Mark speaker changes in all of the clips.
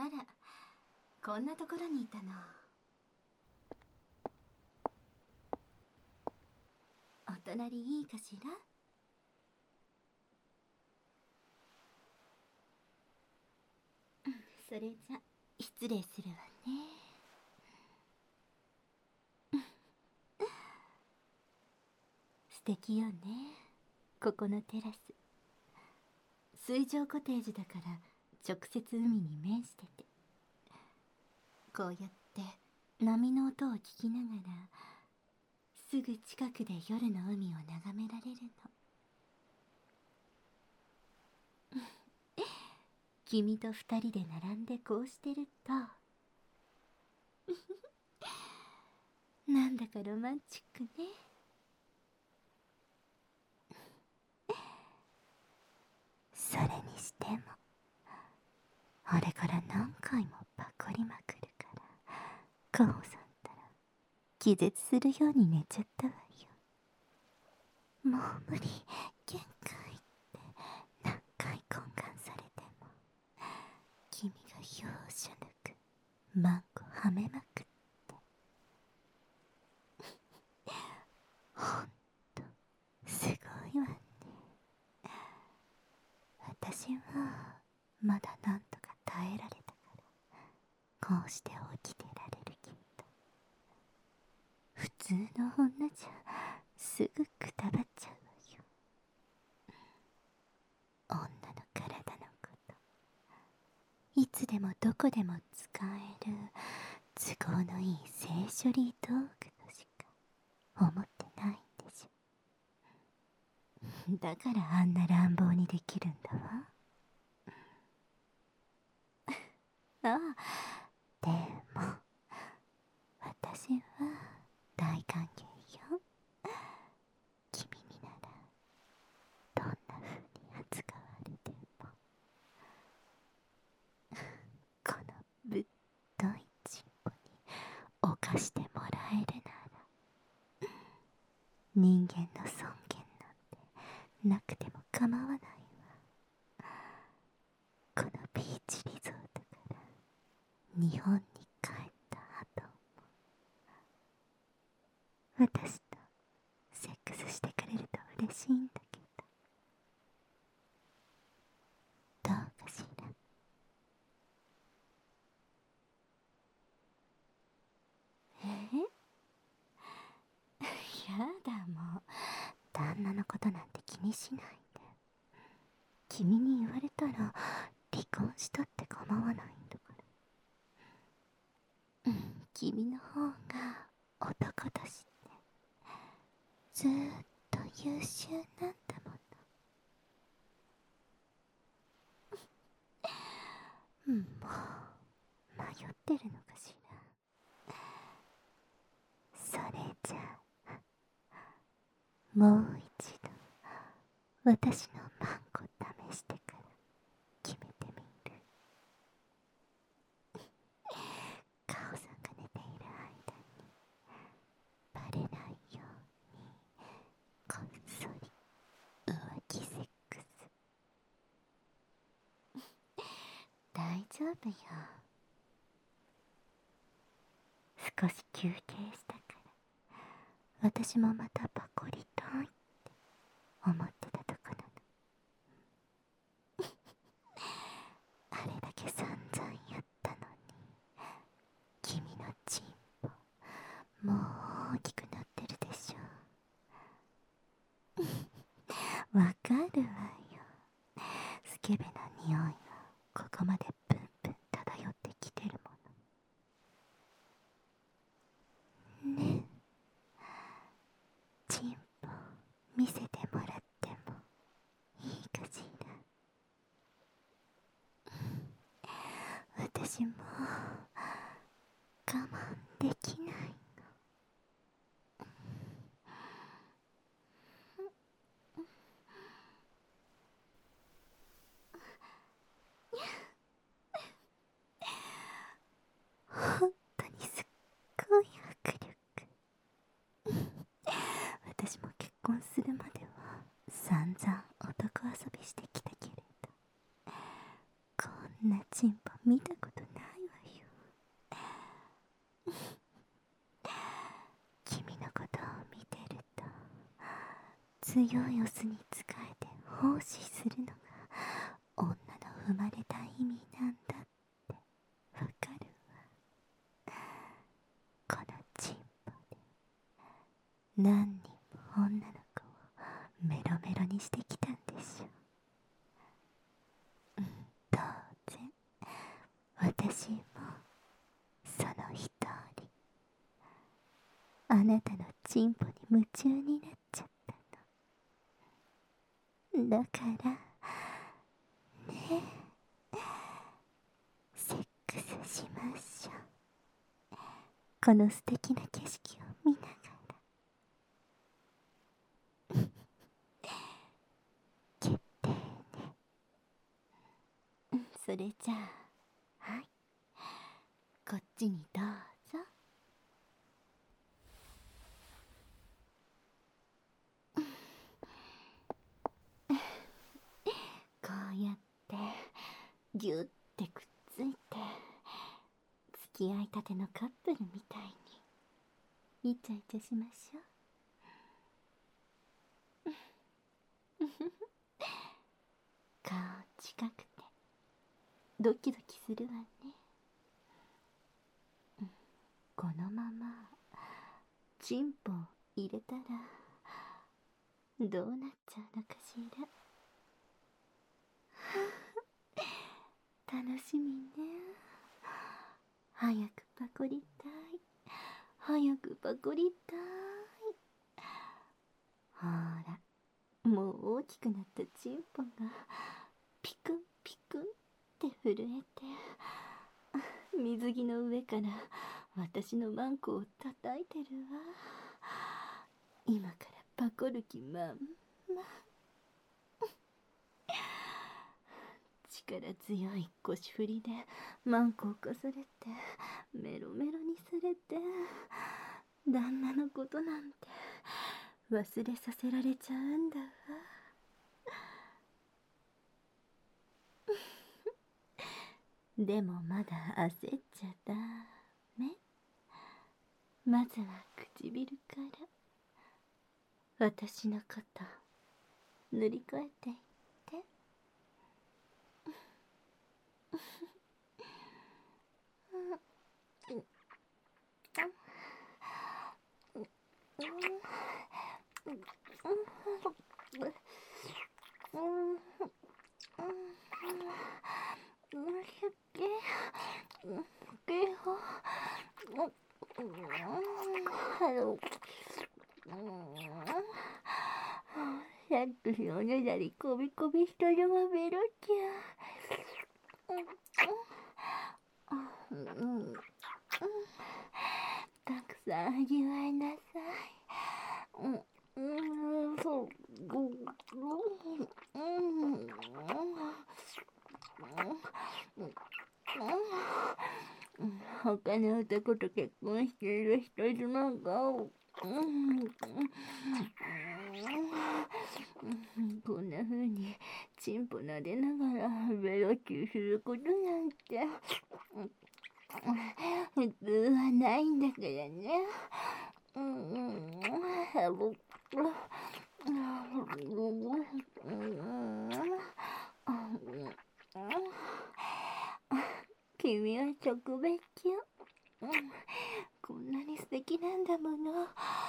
Speaker 1: あら、こんなところにいたの。お隣いいかしら？それじゃ失礼するわね。素敵よね、ここのテラス。水上コテージだから直接海に面してて、こうやって波の音を聞きながらすぐ近くで夜の海を眺められるの。君と二人で並んでこうしてるとなんだかロマンチックね。それにしてもあれから何回もパコりまくるからカオさんったら気絶するように寝ちゃったわよ。もう無理、限界って何回懇願されても君が容赦なくマンコはめまくってほんとすごいわね。私はまだなんとか耐えられたからこうして起きてられるけど、普通の女じゃすぐくたばっちゃうわよ。女の体のこと、いつでもどこでも使える都合のいい性処理道具としか思ってないんでしょ。だからあんな乱暴にできるんだわ。ああ、でも私は大歓迎よ。君にならどんな風に扱われてもこのぶっといチンポに犯してもらえるなら人間の尊厳なんてなくても構わないわ。このビーチリゾートから日本に帰った後も私とセックスしてくれると嬉しいんだけど、どうかしら。やだもう、旦那のことなんて気にしないで。君に言われたら離婚したって構わないんだから。君の方が男だしね、ずーっと優秀なんだもの。もう迷ってるのかしら。それじゃあもう一度私のマンコ試してから決めてみる。カオさんが寝ている間にバレないようにこっそり浮気セックス。大丈夫よ、少し休憩したから私もまたパコりたいって思ってたとこなの。あれだけ散々やったのに君のチンポもう大きくなってるでしょ。わかるわよ、スケベな匂いがここまでプンプン漂ってきてるものね。チンポ見せてもらってもいいかしら。私も我慢できないの。本当にすっごい迫力。私も結婚するまでは散々男遊びしてきたけれど、こんなチンポ見たことな強いオスに仕えて奉仕するのが女の生まれた意味なんだってわかるわ。このチンポで何人も女の子をメロメロにしてきたんでしょ。当然私もその一人。あなたのチンポに夢中になっちゃったの。だからね、セックスしましょう。この素敵な景色を見ながら。決定ね。それじゃあ、はい、こっちにどうぞ。こうやってギュッてくっついて、付き合いたてのカップルみたいにイチャイチャしましょう。顔近くてドキドキするわね。このままチンポ入れたらどうなっちゃうのかしら。楽しみね。早くパコりたい。早くパコりたい。ほら、もう大きくなったチンポがピクンピクンって震えて、水着の上から私のマンコを叩いてるわ。今からパコる気まんま。力強い腰振りでマンコをかされてメロメロにされて、旦那のことなんて忘れさせられちゃうんだわ。でもまだ焦っちゃダメ。まずは唇から私のこと塗り替えていって。さっきおねだりこびこびしたのはベロちゃん。たくさん味わいなさい。他の男と結婚している人妻がこんな風にチンポ撫でながらベロキューすることなんて普通はないんだからね。君は特別よ。こんなに素敵なんだもの。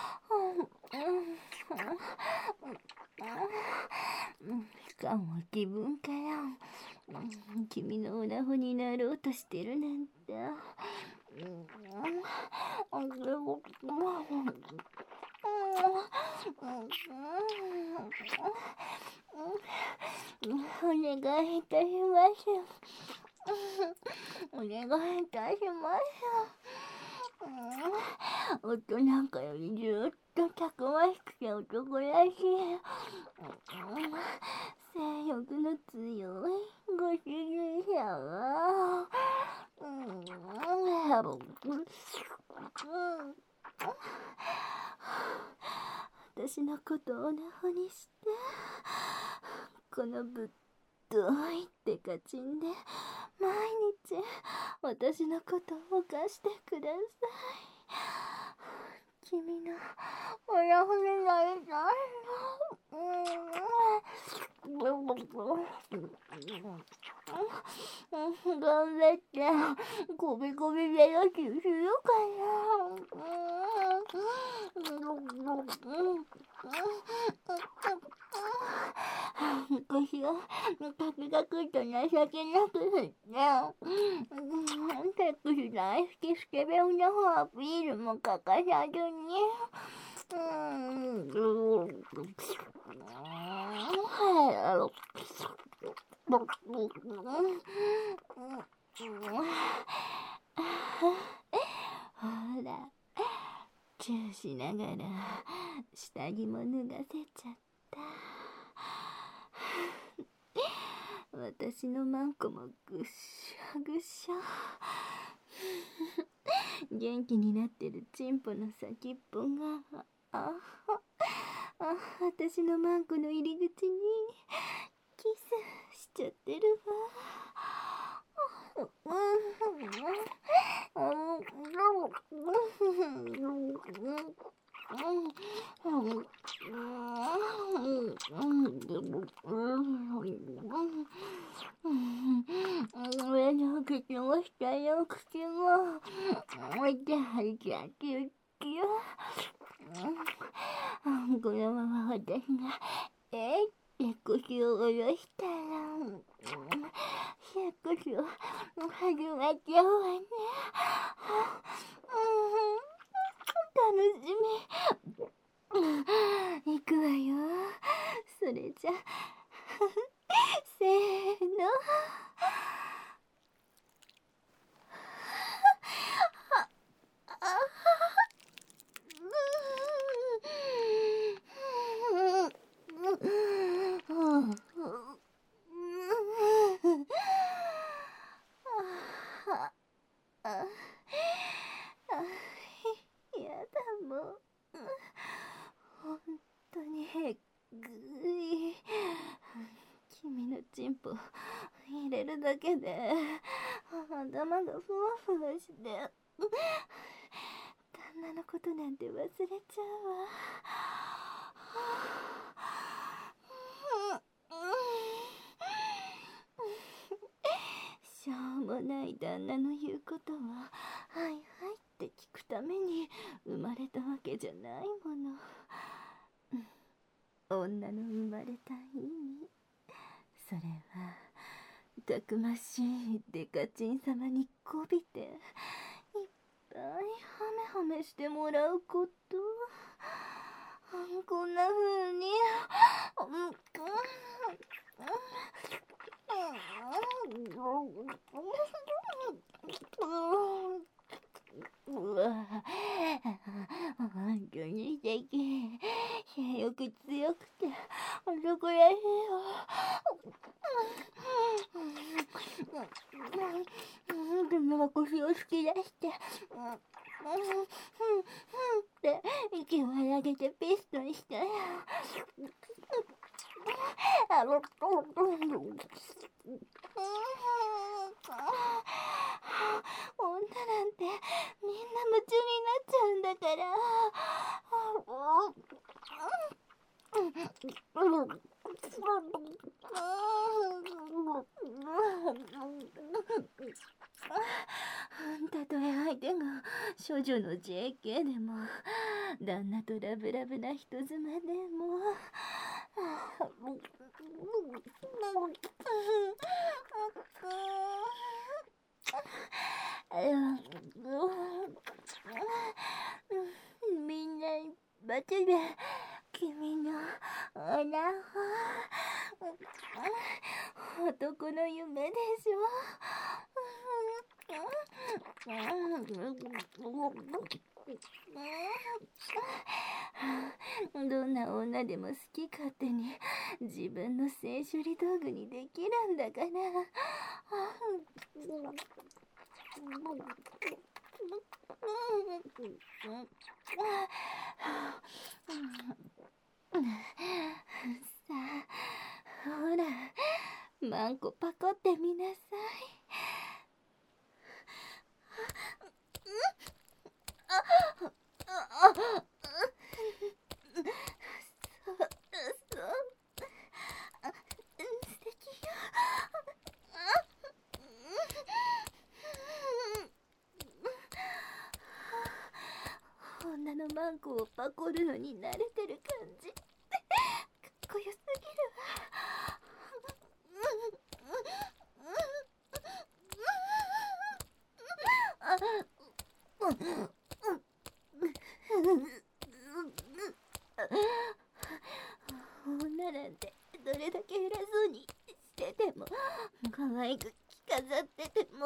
Speaker 1: しかも自分から君のオナホになろうとしてるなんて。お願いいたします。お願いいたします。夫なんかよりずっとたくましくて男らしい。性欲の強いご主人様。私のことをオナホにして、このぶっといってかちんで毎日私のことを犯してください。 君のおラフになりたい。頑張ってこびこびベロキするか腰をカクカクと情けなく振ってセックス大好きスケベ女のアピールも欠かさずにほらチューしながら下着も脱がせちゃった。私のマンコもぐっしゃぐしゃ。元気になってるチンポの先っぽが私のマンコの入り口にキスしちゃってるわ。上の口も下の口もじゃキュッキュ。このまま私がって腰を下ろしたらセックスを始まっちゃうわね。楽しみ。行くわよ。それじゃせーの。やだもう。本当にへっぐい。君のチンポ入れるだけで頭がふわふわして旦那のことなんて忘れちゃうわ。しょうもない旦那の言うことははいはいって聞くために生まれたわけじゃないもの。女の生まれた意味、それはたくましいデカチン様にこびていっぱいハメハメしてもらうこと。こんな風にうわ本当に素敵。性欲強くて男らしいよ。君は腰を突き出してって息を荒げてピストンしたよ。女なんてみんな夢中になっちゃうんだから。たとえ相手が処女の JK でも旦那とラブラブな人妻でもみんな一発で君のオナホ男の夢でしょ。どんな女でも好き勝手に自分の性処理道具にできるんだから。さあほらマンコパコってみなさい。 素敵よ。女のマンコをパコるのに慣れてる感じ、かっこよすぎるわ。女なんてどれだけ偉そうにしてても、可愛く着飾ってても、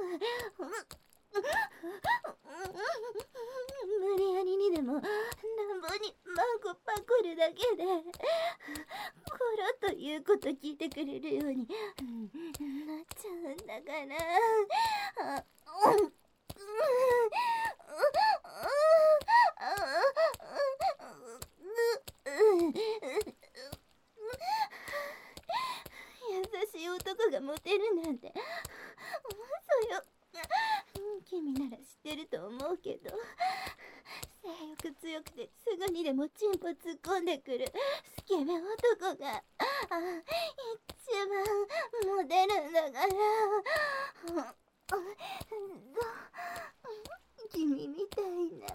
Speaker 1: 無理やりにでも乱暴にマンコパコるだけでコロということ聞いてくれるようになっちゃうんだから。優しい男がモテるなんて嘘よ。君なら知ってると思うけど、性欲強くてすぐにでもチンポ突っ込んでくるスケベ男が一番モテるんだから。君みたいな。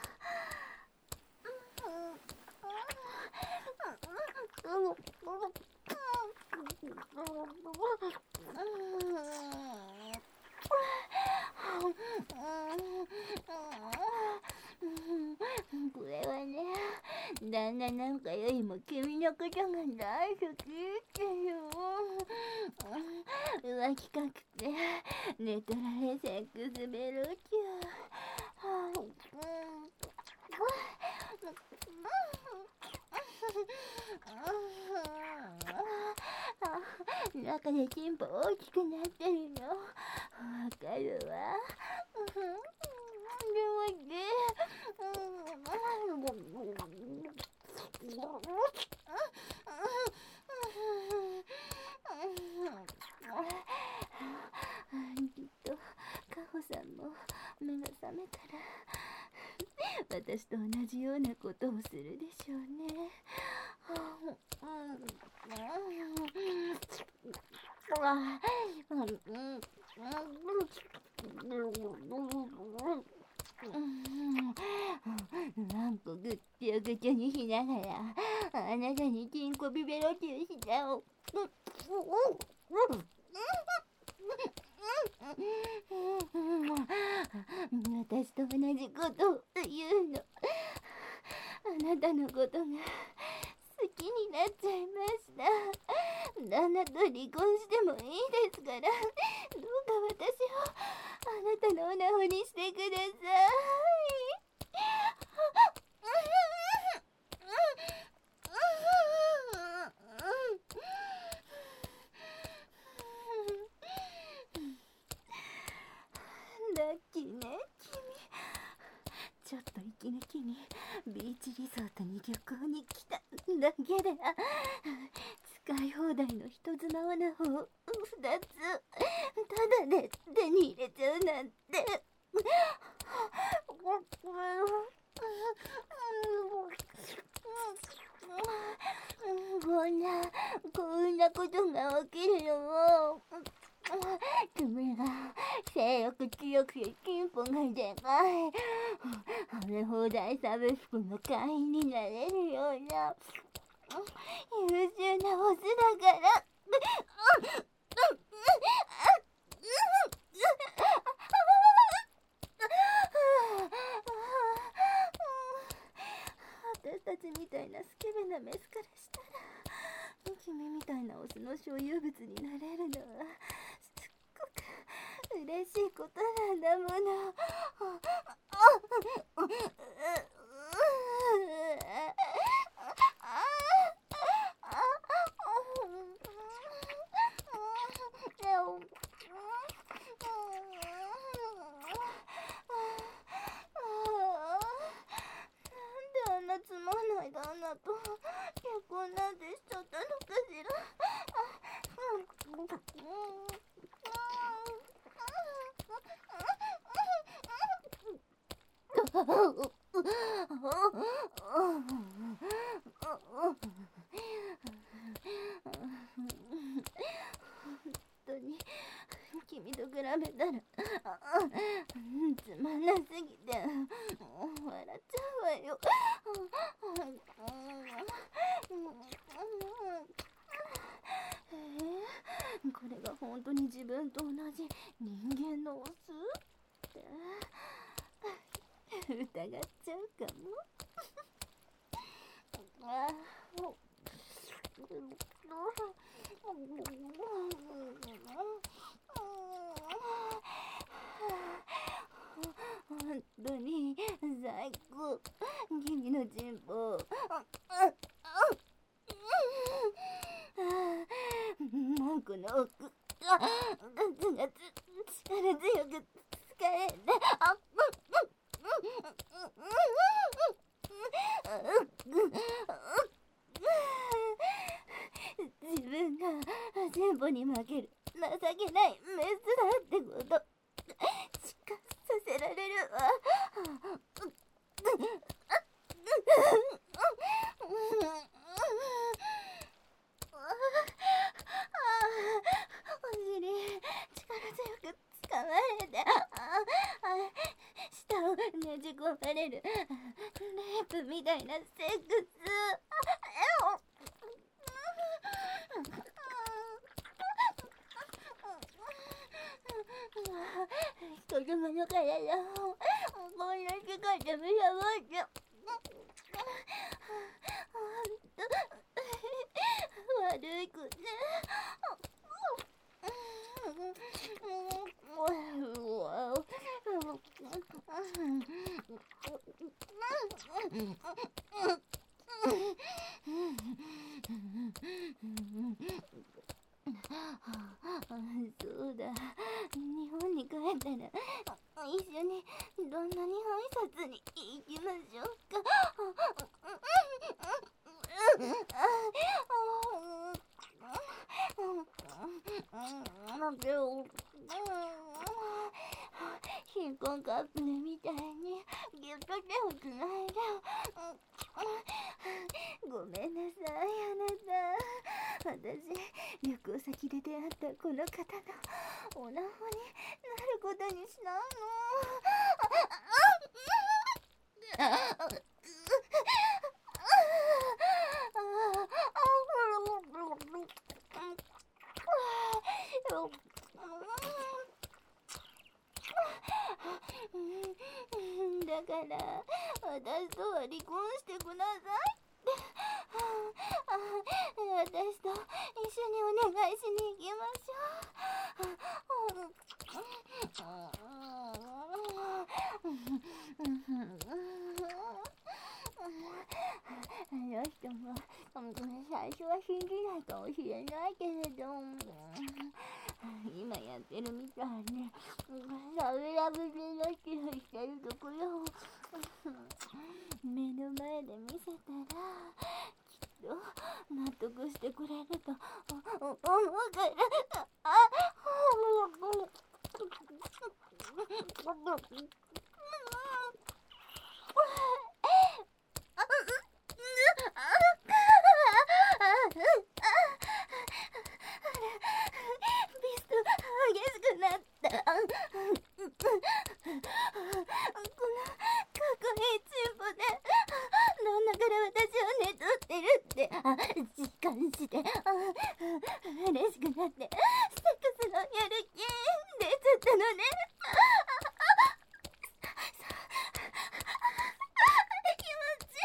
Speaker 1: これはね、旦那なんかよりも君のことが大好きってよ。浮気かくて寝取られセックスベロキュ中でチンポ大きくなってるのわかるわ。でもね、きっとカホさんも目が覚めたら私と同じようなことをするでしょうね。なんかぐっちゃぐちゃにしながらあなたにチンコビベロチューしちゃおう。私と同じことを言うの。あなたのことが好きになっちゃいました。旦那と離婚してもいいですから、どうか私をあなたのオナホにしてください。ラッキーね、君。ちょっと息抜きにビーチリゾートに旅行に来ただけで使い放題の人妻オナホを2つタダで手に入れちゃうなんて。こんなことが起きるのも君が性欲強くてチンポがでかい食べ放題サブスクの会員になれるような優秀なオスだから。私たちみたいなスケベなメスからしたら、君みたいなオスの所有物になれるのはすっごく嬉しいことなんだもの。つまんない旦那と結婚なんてしちゃったのかしら。 と比べたらつまんなすぎて笑っちゃうわよ。これが本当に自分と同じ人間のオスって疑っちゃうかも。本当に最高、君の進歩。もうこの奥ガツガツ力強く使えて、自分が進歩に負ける情けないメスだってこと実感させられるわ。お尻力強く掴まれて舌をねじ込まれるレイプみたいなセックス。人様の体をこんな世界でむしゃぶって悪い子ね。そうだ、日本に帰ったら一緒にどんなに挨拶に行きましょうか。新婚カップルみたいにぎゅっと手をつないで。ごめんなさい、あなた。私、旅行先で出会ったこの方のおなほになることにしたの。だから私とは離婚してください。私と一緒にお願いしに行きましょう。あの人も最初は信じないかもしれないけれど、今やってるみたいにラブラブでラッキーしてるところを目の前で見せたらきっと納得してくれると思うから。ビスト激しくなった。このかっこいいチンポでどんなから私をねとってるって実感して嬉しくなってセックスのやる気出ちゃったのね。気持ちい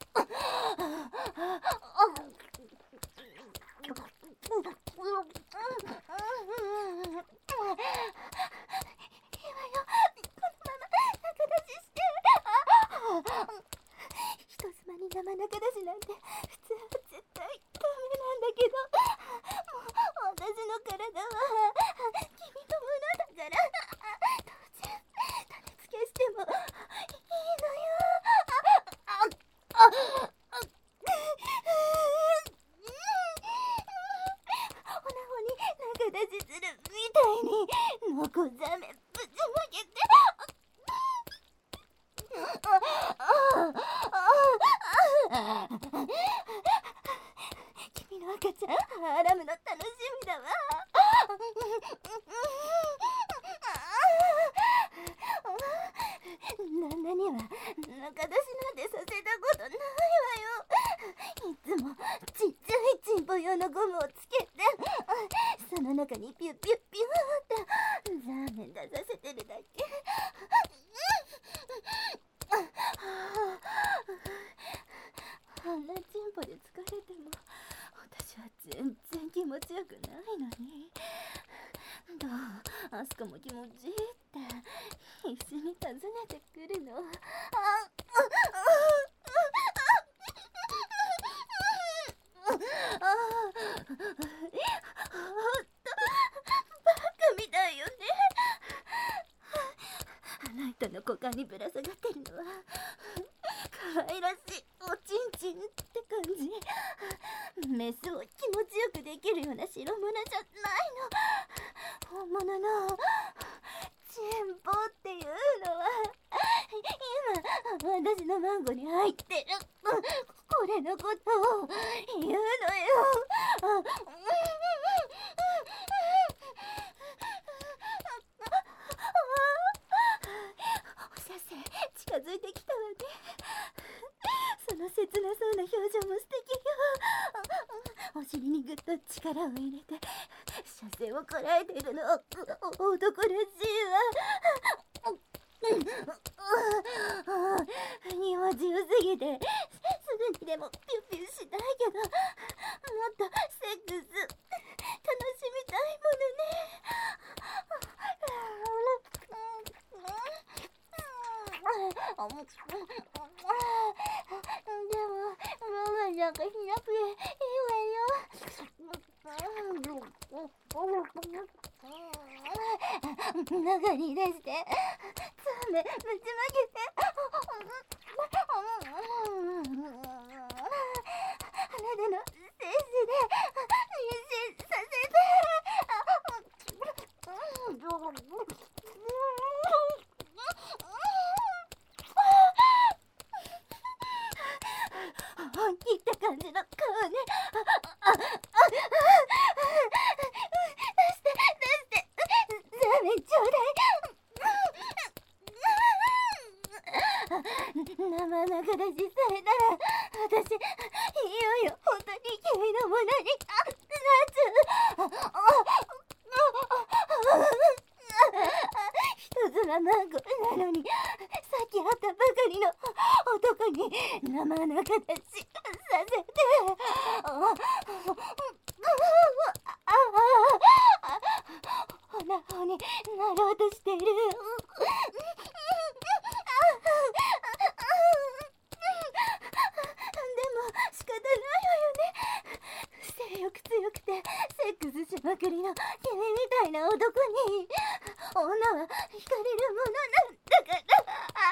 Speaker 1: い。 ざめぶちまけて。君の赤ちゃんアラムの楽しみだわ。旦那には中出しなんてさせたことないわよ。いつもちっちゃいチンポ用のゴムをつけて、その中にピュピュピューってザーメン出させてるだけ。あんなチンポで疲れても私は全然気持ちよくないのに。どう、アスカも気持ちいいって必死に尋ねてくるの。バカみたいよね。あなたの股間にぶら下がってるのは可愛らしいおちんちんって感じ。メスを気持ちよくできるような代物じゃないの。本物のチンポっていうのは今私のマンゴに入ってるこれのことを言うのよ。おさせ近づいてきたわね。その切なそうな表情も素敵よ。お尻にぐっと力を入れて射精をこらえてるの男らしいわ。気持ちよすぎてすぐにでもピュピュしたいけど、もっとセックス楽しみたいものね。でもママなんかしなくていいわよ。中に出して爪ぶちまけてあなたの精子で妊娠させて。本気って感じの顔ね。出してザーメンちょうだい。生中出しされたら私いよいよ本当に君のものになっちゃう。人妻マンゴなのにさっき会ったばかりの男に生中出しさせて。オナホになろうとしている。でも仕方ないわよね。性欲強くてセックスしまくりの君みたいな男に女は惹かれるものなんだから。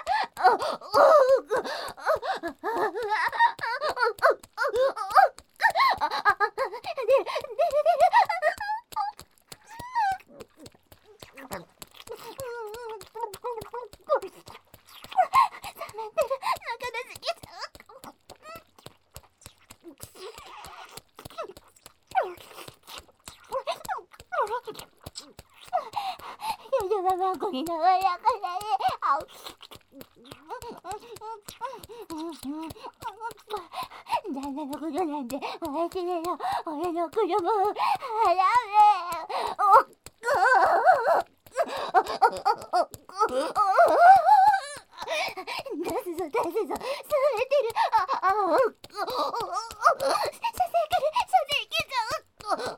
Speaker 1: マンゴに長やかだね。旦那のことなんておやきめの俺の子供を払出すぞ出すぞ、されてる。射精来る、射精来ちゃう。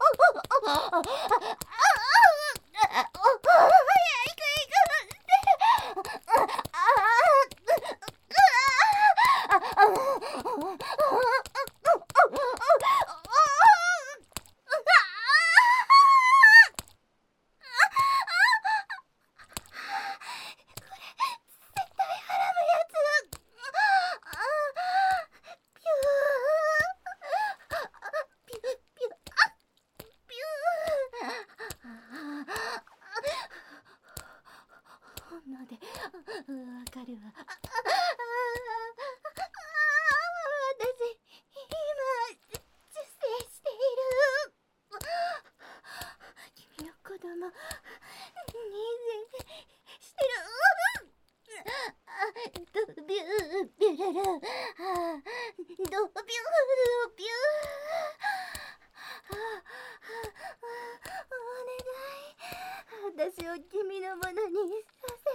Speaker 1: のものにさせて。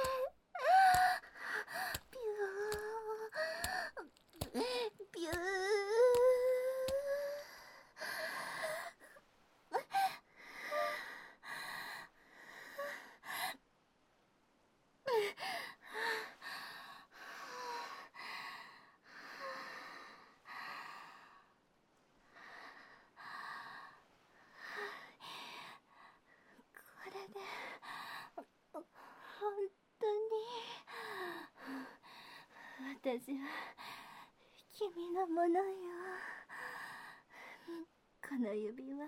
Speaker 1: ビュービュー。これで本当に私は君のものよ。この指輪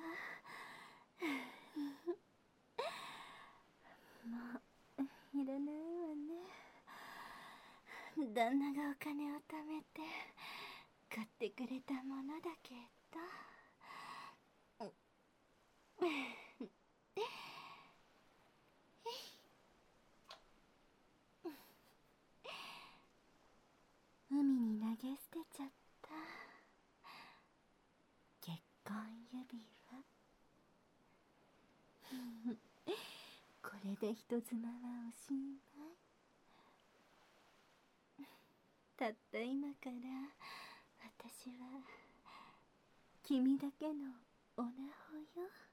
Speaker 1: もういらないわね。旦那がお金を貯めて買ってくれたものだけど。海に投げ捨てちゃった結婚指輪。これで人妻はおしまい。たった今から私は君だけのおなほよ。